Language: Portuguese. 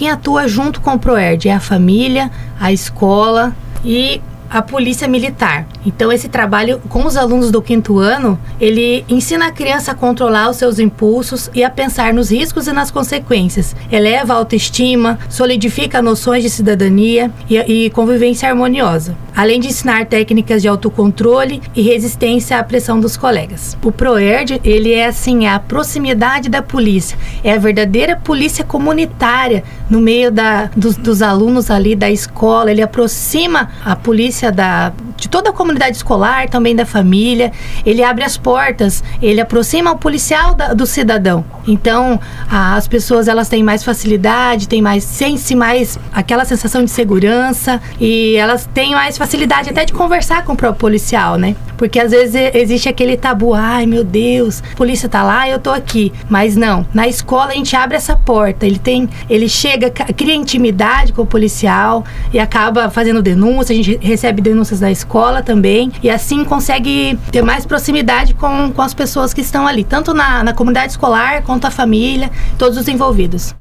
quem atua junto com o ProERD é a família, a escola e a polícia militar. Então, esse trabalho com os alunos do 5º ano, ele ensina a criança a controlar os seus impulsos e a pensar nos riscos e nas consequências. Eleva a autoestima, solidifica noções de cidadania e convivência harmoniosa, além de ensinar técnicas de autocontrole e resistência à pressão dos colegas. O ProERD, ele é assim, a proximidade da polícia, é a verdadeira polícia comunitária no meio dos alunos ali da escola. Ele aproxima a polícia de toda a comunidade escolar, também da família. Ele abre as portas, ele aproxima o policial do cidadão. Então, as pessoas, elas têm mais facilidade, sentem mais aquela sensação de segurança, e elas têm mais facilidade até de conversar com o próprio policial, né? Porque às vezes existe aquele tabu, ai meu Deus, a polícia tá lá e eu tô aqui. Mas não, na escola a gente abre essa porta, ele chega, cria intimidade com o policial e acaba fazendo denúncia. A gente recebe denúncias da escola também, e assim consegue ter mais proximidade com as pessoas que estão ali, tanto na comunidade escolar quanto a família, todos os envolvidos.